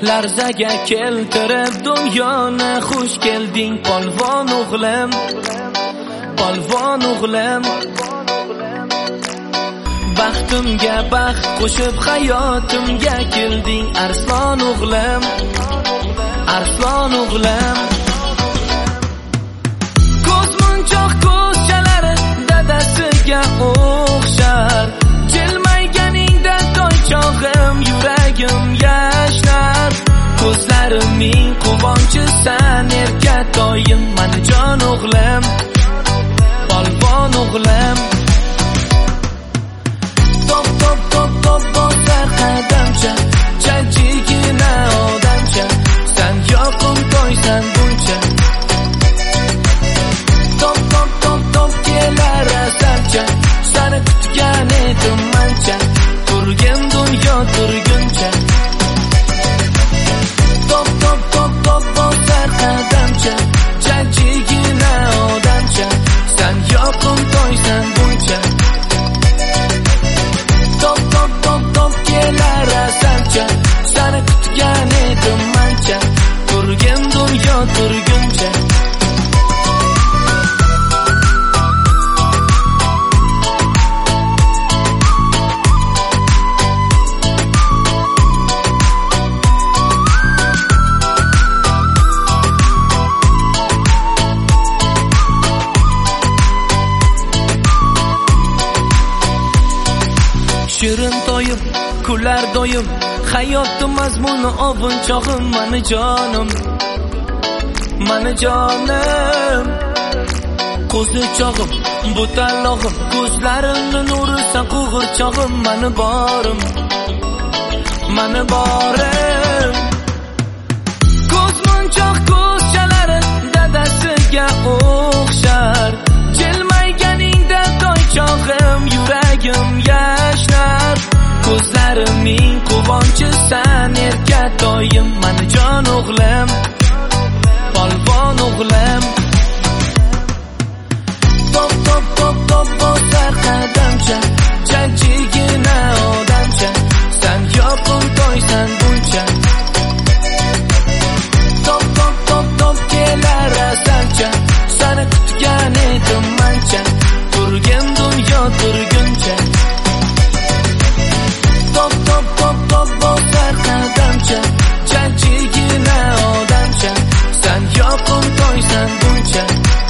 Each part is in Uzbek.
larzaga keltirib dunyoni xush kelding polvon o'g'lim, polvon o'g'lim. Baxtimga baxt qo'shib hayotimga kelding arslon o'g'lim, arslon o'g'lim. Ko'zmunchoq ko'zchalari dadasiga o'xshar, jilmayganingda toychog'im yuragim yashnar. Ko'zlarimning quvonchisan erkatoyim, manajon o'g'lim, polvon o'g'lim. Top top top top bosar qadamcha, jajjigina odamcha, sen yoqim toysan buncha. Top top top top kelar asalcha, seni kutgan edim mancha, turgin dunyo turguncha. Top top top top bosar qadamcha, jajjigina odamcha, sen yoqim toysan buncha. Top top top top kelar asalcha, seni kutgan edim mancha, turgin dunyo turguncha. Shirin toyim, kular doyim, hayotni mazmuni obun chog'im, mani jonim, mani jonim. Qo'zi chog'im, bu tanlog'im, ko'zlarimni nurisan qug'ur chog'im, mani borim, mani borim. Ko'zmunchoq ko'zchalari dadasiga o'xshar, jilmayganingda toychog'im yuragim yashnar. Ko'zlarimning quvonchisan erkatoyim, manajon o'g'lim, polvon o'g'lim. Top top top top bosar qadamcha, jajjigina odamcha, sen yoqim toysan buncha. Top top top top kelar asalcha, seni kutgan edim mancha, turgin dunyo turguncha. Top top top top bosar qadamcha, jajjigina odamcha, sen yoqim toysan buncha.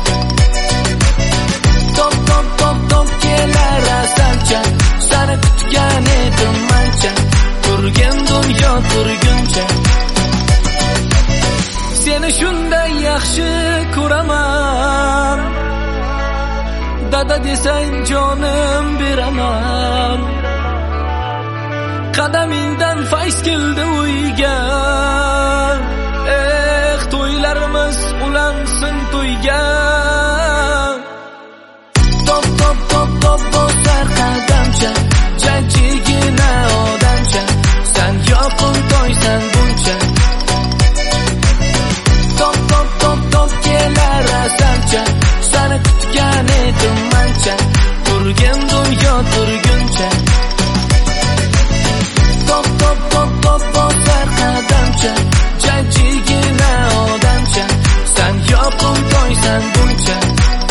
Top top top top kelar asalcha, seni kutgan edim mancha, turgin dunyo turguncha. Seni shunday yaxshi ko'raman, dada desang jonim beraman. Qadamingdan fayz keldi uyga, to'ylarimiz ulansin to'yga. Top top top top bosar qadamcha, jajjigina odamcha, sen yoqim toysan buncha. Top top top top kelar asalcha, seni kutgan edim mancha, turgin dunyo turguncha. Top top top top bosar qadamcha, jajjigina odamcha, sen yoqim toysan buncha.